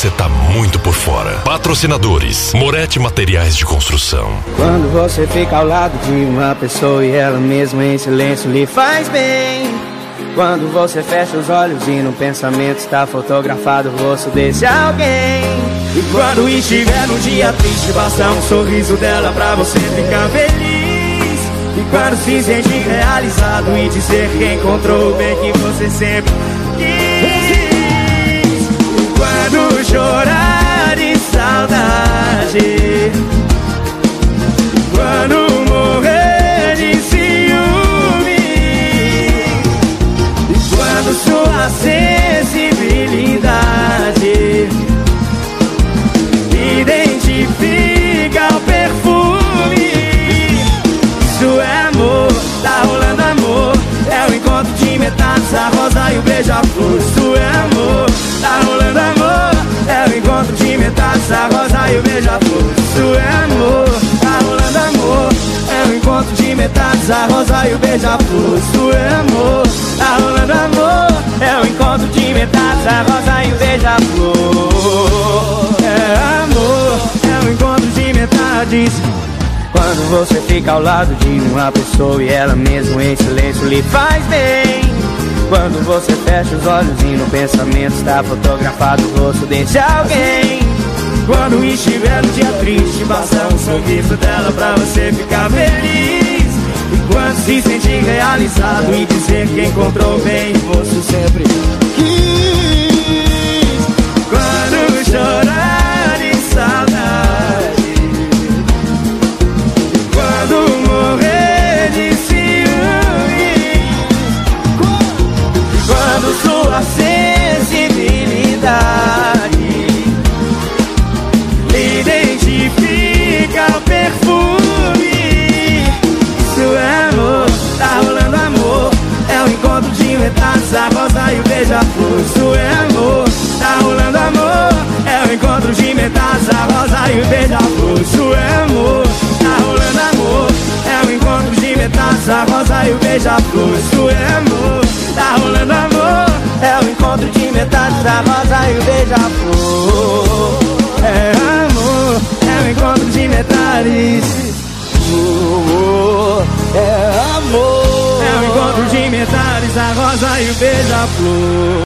você tá muito por fora. Patrocinadores: Moretti Materiais de Construção. Quando você fica ao lado de uma pessoa e ela mesma em silêncio lhe faz bem. Quando você fecha os olhos e no pensamento está fotografado o rosto desse alguém. E quando estiver num dia triste, basta um sorriso dela pra você ficar feliz. E quando se sente realizado e dizer que encontrou o bem que você sempre quis. E quando chorar de saudade, quando morrer de ciúme, e quando sua sensibilidade identifica o perfume, isso é amor, tá rolando amor. É o encontro de metades, a rosa e o beija-flor. Isso é amor, tá rolando amor. É o encontro de metades, a rosa e o beija-flor. Isso é amor, tá rolando amor. É o encontro de metades, a rosa e o beija-flor. Isso é amor, tá rolando amor. É o encontro de metades, a rosa e o beija-flor. É amor, é o encontro de metades. Quando você fica ao lado de uma pessoa e ela mesmo em silêncio lhe faz bem. Quando você fecha os olhos e no pensamento está fotografado o rosto desse alguém. Quando estiver no dia triste, basta um sorriso dela pra você ficar feliz. E quando se sentir realizado e dizer que encontrou bem, você sempre quis. Quando chorar de saudade, quando morrer de ciúme, quando sua sensibilidade identifica o perfume, isso é amor, tá rolando amor. É o encontro de metades, a rosa e o beija-flor. Isso é amor, tá rolando amor. É o encontro de metades, a rosa e o beija-flor. Isso é amor, tá rolando amor. É o encontro de metades, a rosa e o beija-flor. Isso é amor, tá rolando amor. É o encontro de metades, a rosa e o beija-flor. É amor, é o encontro de metades. É amor, é o encontro de metades, a rosa e o beija-flor.